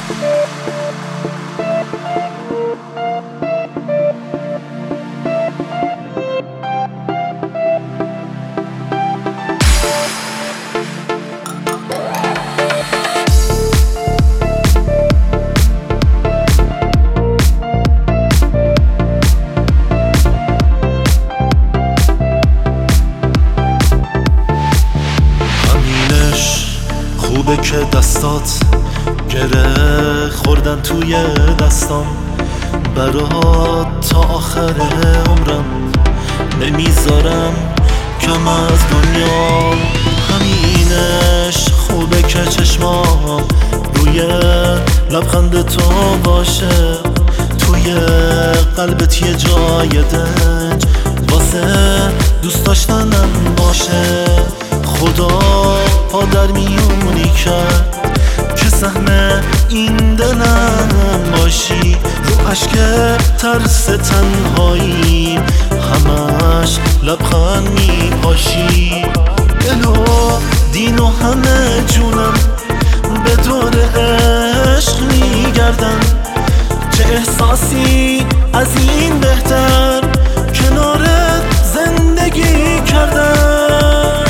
خوبه که دستات گره خوردن توی دستام، برات تا آخر عمرم نمیذارم کم از دنیا. همینش خوبه که چشمام روی لبخند تو باشه، توی قلبت یه جای دنج واسه دوست داشتنم باشه. خدا پا در میونی کرد که سهم این دلم باشی، رو عشق ترس تنهایی همش لبخند میپاشی. دل و دین و همه جونم به دور عشق میگردن، چه احساسی از این بهتر کنارت زندگی کردن.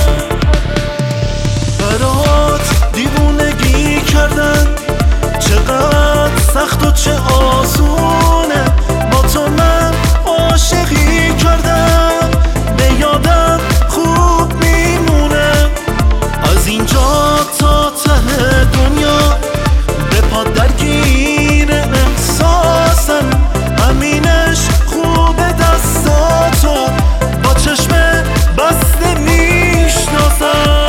دیوونگی کردن چقدر سخت و چه آسونه، با تو من عاشقی کردم به یادم خوب میمونه. از اینجا تا ته دنیا به پا درگیر احساسم، همینش خوب دستاتو با چشم بسته میشناسم.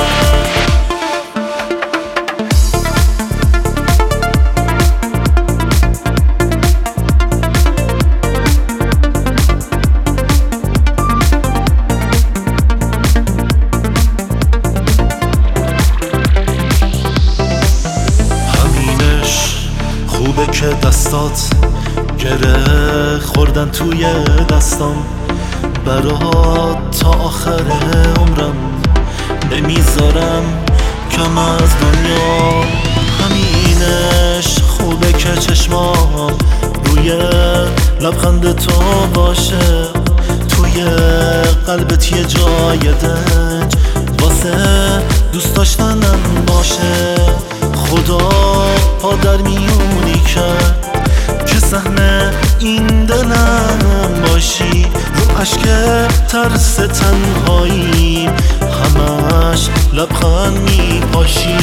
خوبه که دستات گره خوردن توی دستام، برات تا آخر عمرم نمیذارم کم از دنیا. همینش خوبه که چشمام روی لبخند تو باشه، توی قلبت یه جای دنج واسه دوست داشتنم باشه. خدا پا در میونی کرد که سهم این دلم باشی، رو عشق ترس تنهایی همش لبخند میپاشی.